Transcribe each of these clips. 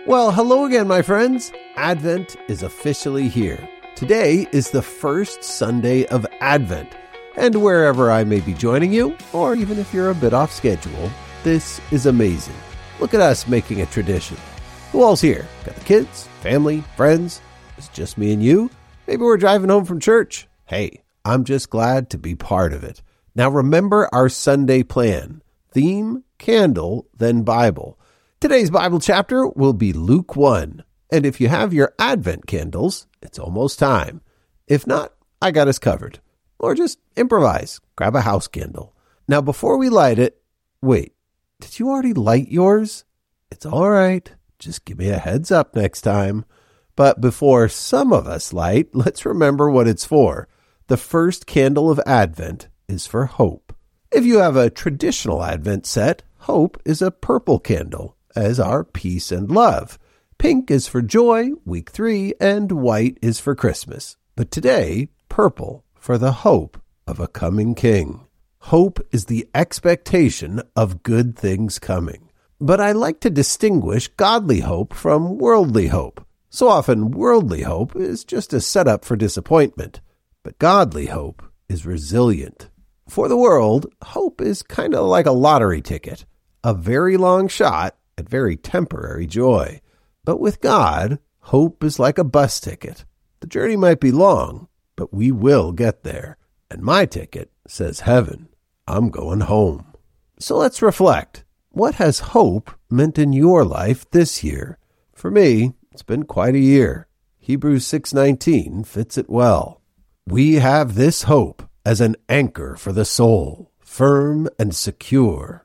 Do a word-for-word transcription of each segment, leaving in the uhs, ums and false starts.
Well, hello again, my friends. Advent is officially here. Today is the first Sunday of Advent. And wherever I may be joining you, or even if you're a bit off schedule, this is amazing. Look at us making a tradition. Who all's here? Got the kids, family, friends? It's just me and you? Maybe we're driving home from church. Hey, I'm just glad to be part of it. Now remember our Sunday plan. Theme, candle, then Bible. Today's Bible chapter will be Luke one. And if you have your Advent candles, it's almost time. If not, I got us covered. Or just improvise. Grab a house candle. Now before we light it, wait, did you already light yours? It's all right. Just give me a heads up next time. But before some of us light, let's remember what it's for. The first candle of Advent is for hope. If you have a traditional Advent set, hope is a purple candle, as are peace and love. Pink is for joy, week three, and white is for Christmas. But today, purple for the hope of a coming king. Hope is the expectation of good things coming. But I like to distinguish godly hope from worldly hope. So often, worldly hope is just a setup for disappointment. But godly hope is resilient. For the world, hope is kind of like a lottery ticket. A very long shot at very temporary joy. But with God, hope is like a bus ticket. The journey might be long, but we will get there. And my ticket says heaven. I'm going home. So let's reflect. What has hope meant in your life this year? For me, it's been quite a year. Hebrews six nineteen fits it well. We have this hope as an anchor for the soul, firm and secure.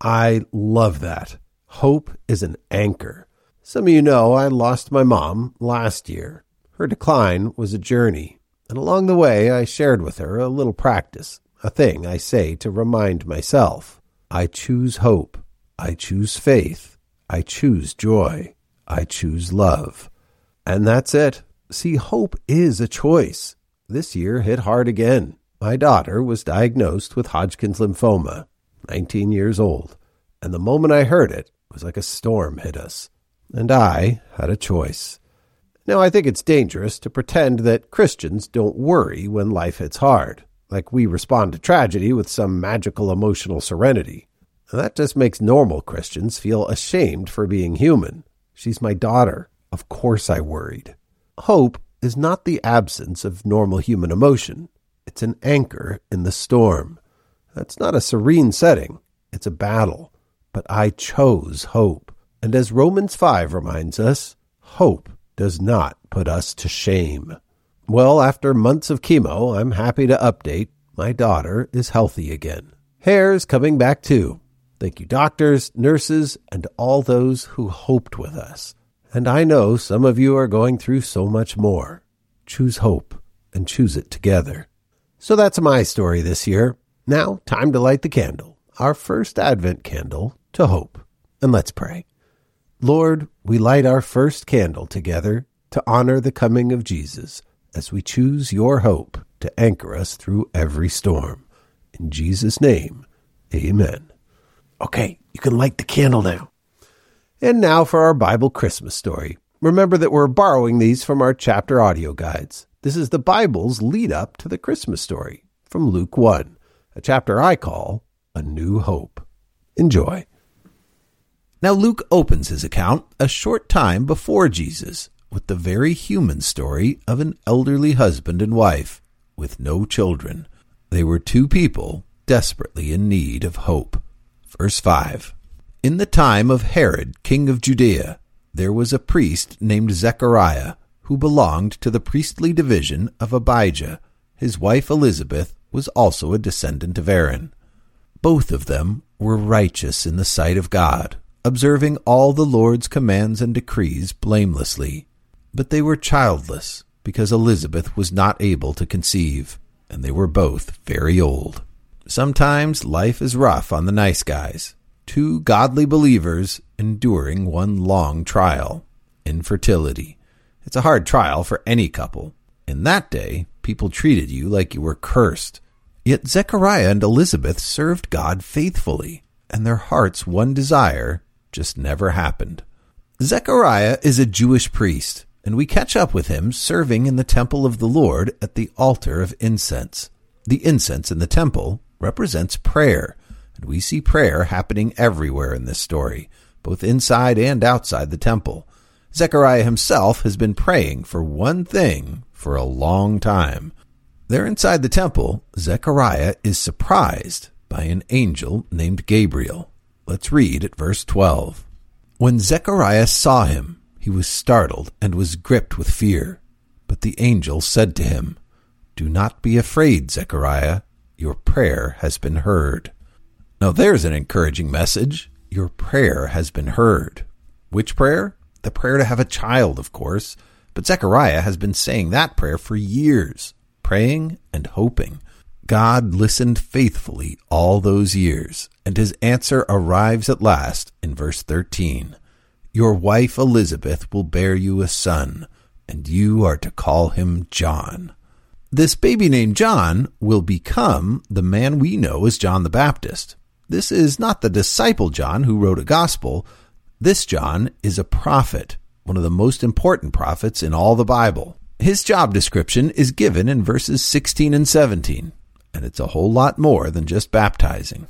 I love that. Hope is an anchor. Some of you know I lost my mom last year. Her decline was a journey, and along the way I shared with her a little practice, a thing I say to remind myself. I choose hope. I choose faith. I choose joy. I choose love. And that's it. See, hope is a choice. This year hit hard again. My daughter was diagnosed with Hodgkin's lymphoma, nineteen years old, and the moment I heard it, it was like a storm hit us. And I had a choice. Now, I think it's dangerous to pretend that Christians don't worry when life hits hard, like we respond to tragedy with some magical emotional serenity. And that just makes normal Christians feel ashamed for being human. She's my daughter. Of course I worried. Hope is not the absence of normal human emotion. It's an anchor in the storm. That's not a serene setting. It's a battle. But I chose hope. And as Romans five reminds us, hope does not put us to shame. Well, after months of chemo, I'm happy to update. My daughter is healthy again. Hair's coming back too. Thank you, doctors, nurses, and all those who hoped with us. And I know some of you are going through so much more. Choose hope and choose it together. So that's my story this year. Now, time to light the candle, our first Advent candle to hope. And let's pray. Lord, we light our first candle together to honor the coming of Jesus as we choose your hope to anchor us through every storm. In Jesus' name, amen. Okay, you can light the candle now. And now for our Bible Christmas story. Remember that we're borrowing these from our chapter audio guides. This is the Bible's lead up to the Christmas story from Luke one, a chapter I call A New Hope. Enjoy. Now Luke opens his account a short time before Jesus with the very human story of an elderly husband and wife with no children. They were two people desperately in need of hope. Verse five. In the time of Herod, king of Judea, there was a priest named Zechariah who belonged to the priestly division of Abijah. His wife Elizabeth was also a descendant of Aaron. Both of them were righteous in the sight of God, observing all the Lord's commands and decrees blamelessly. But they were childless, because Elizabeth was not able to conceive, and they were both very old. Sometimes life is rough on the nice guys. Two godly believers enduring one long trial, infertility. It's a hard trial for any couple. In that day, people treated you like you were cursed. Yet Zechariah and Elizabeth served God faithfully, and their heart's one desire just never happened. Zechariah is a Jewish priest, and we catch up with him serving in the temple of the Lord at the altar of incense. The incense in the temple represents prayer, and we see prayer happening everywhere in this story, both inside and outside the temple. Zechariah himself has been praying for one thing for a long time. There inside the temple, Zechariah is surprised by an angel named Gabriel. Let's read at verse twelve. When Zechariah saw him, he was startled and was gripped with fear. But the angel said to him, "Do not be afraid, Zechariah. Your prayer has been heard." Now there's an encouraging message. Your prayer has been heard. Which prayer? The prayer to have a child, of course. But Zechariah has been saying that prayer for years, praying and hoping. God listened faithfully all those years, and his answer arrives at last in verse thirteen. Your wife Elizabeth will bear you a son, and you are to call him John. This baby named John will become the man we know as John the Baptist. This is not the disciple John who wrote a gospel. This John is a prophet, one of the most important prophets in all the Bible. His job description is given in verses sixteen and seventeen, and it's a whole lot more than just baptizing.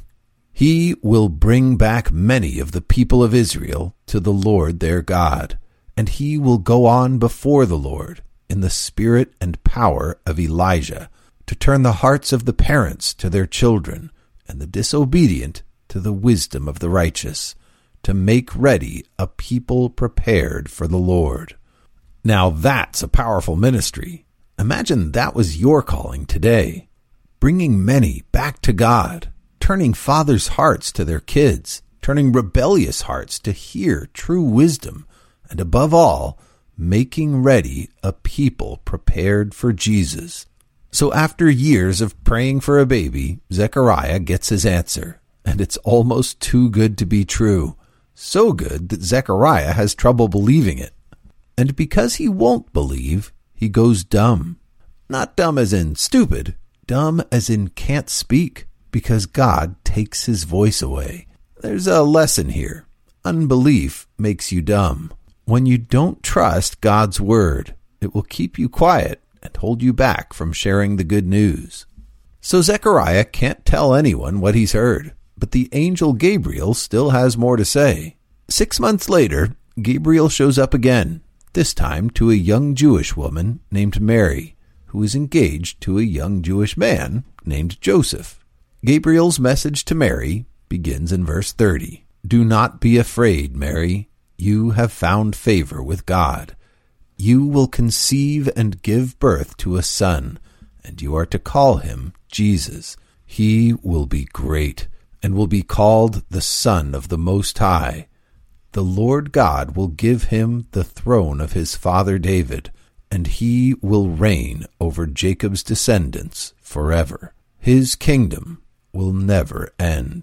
He will bring back many of the people of Israel to the Lord their God, and he will go on before the Lord in the spirit and power of Elijah, to turn the hearts of the parents to their children, and the disobedient to the wisdom of the righteous, to make ready a people prepared for the Lord. Now that's a powerful ministry. Imagine that was your calling today. Bringing many back to God, turning fathers' hearts to their kids, turning rebellious hearts to hear true wisdom, and above all, making ready a people prepared for Jesus. So after years of praying for a baby, Zechariah gets his answer, and it's almost too good to be true. So good that Zechariah has trouble believing it. And because he won't believe, he goes dumb. Not dumb as in stupid, dumb as in can't speak, because God takes his voice away. There's a lesson here. Unbelief makes you dumb. When you don't trust God's word, it will keep you quiet and hold you back from sharing the good news. So Zechariah can't tell anyone what he's heard, but the angel Gabriel still has more to say. Six months later, Gabriel shows up again, this time to a young Jewish woman named Mary, who is engaged to a young Jewish man named Joseph. Gabriel's message to Mary begins in verse thirty. Do not be afraid, Mary. You have found favor with God. You will conceive and give birth to a son, and you are to call him Jesus. He will be great and will be called the Son of the Most High. The Lord God will give him the throne of his father David, and he will reign over Jacob's descendants forever. His kingdom will never end.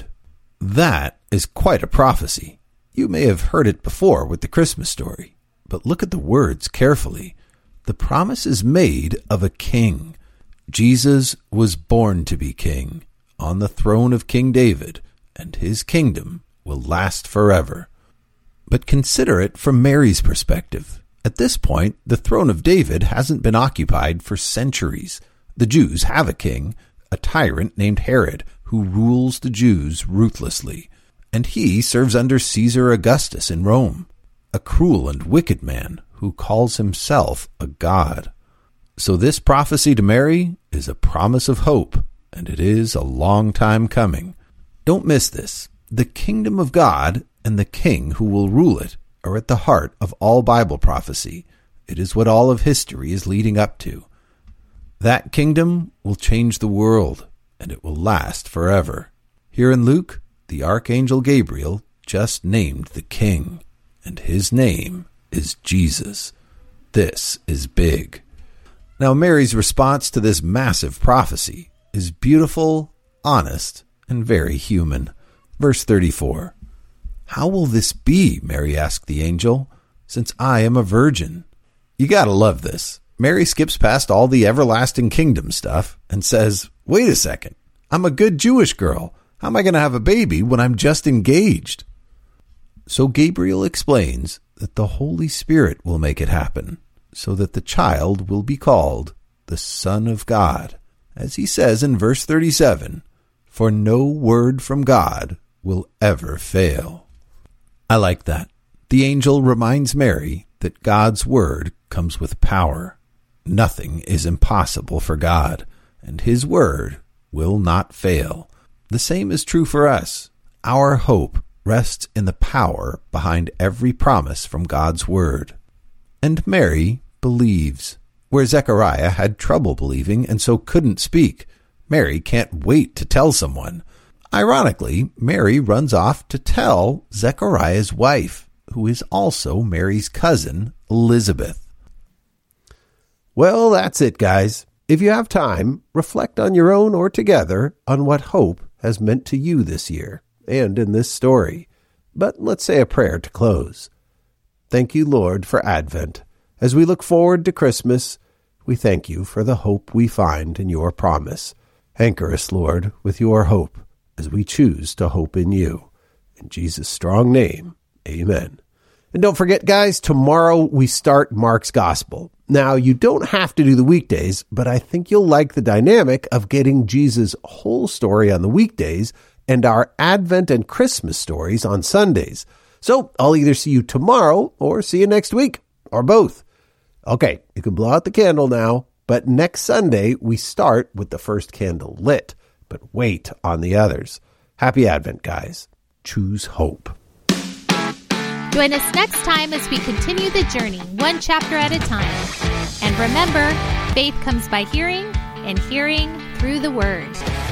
That is quite a prophecy. You may have heard it before with the Christmas story, but look at the words carefully. The promise is made of a king. Jesus was born to be king on the throne of King David, and his kingdom will last forever. But consider it from Mary's perspective. At this point, the throne of David hasn't been occupied for centuries. The Jews have a king, a tyrant named Herod, who rules the Jews ruthlessly, and he serves under Caesar Augustus in Rome, a cruel and wicked man who calls himself a god. So this prophecy to Mary is a promise of hope, and it is a long time coming. Don't miss this. The kingdom of God and the king who will rule it are at the heart of all Bible prophecy. It is what all of history is leading up to. That kingdom will change the world, and it will last forever. Here in Luke, the archangel Gabriel just named the king, and his name is Jesus. This is big. Now, Mary's response to this massive prophecy is beautiful, honest, and very human. Verse thirty-four. How will this be, Mary asked the angel, since I am a virgin? You gotta love this. Mary skips past all the everlasting kingdom stuff and says, wait a second, I'm a good Jewish girl. How am I going to have a baby when I'm just engaged? So Gabriel explains that the Holy Spirit will make it happen, so that the child will be called the Son of God, as he says in verse thirty-seven, for no word from God will ever fail. I like that. The angel reminds Mary that God's word comes with power. Nothing is impossible for God, and his word will not fail. The same is true for us. Our hope rests in the power behind every promise from God's word. And Mary believes. Where Zechariah had trouble believing and so couldn't speak, Mary can't wait to tell someone. Ironically, Mary runs off to tell Zechariah's wife, who is also Mary's cousin, Elizabeth. Well, that's it, guys. If you have time, reflect on your own or together on what hope has meant to you this year and in this story. But let's say a prayer to close. Thank you, Lord, for Advent. As we look forward to Christmas, we thank you for the hope we find in your promise. Anchor us, Lord, with your hope as we choose to hope in you. In Jesus' strong name, amen. And don't forget, guys, tomorrow we start Mark's Gospel. Now, you don't have to do the weekdays, but I think you'll like the dynamic of getting Jesus' whole story on the weekdays and our Advent and Christmas stories on Sundays. So I'll either see you tomorrow or see you next week, or both. Okay, you can blow out the candle now, but next Sunday we start with the first candle lit, but wait on the others. Happy Advent, guys. Choose hope. Join us next time as we continue the journey, one chapter at a time. And remember, faith comes by hearing, and hearing through the Word.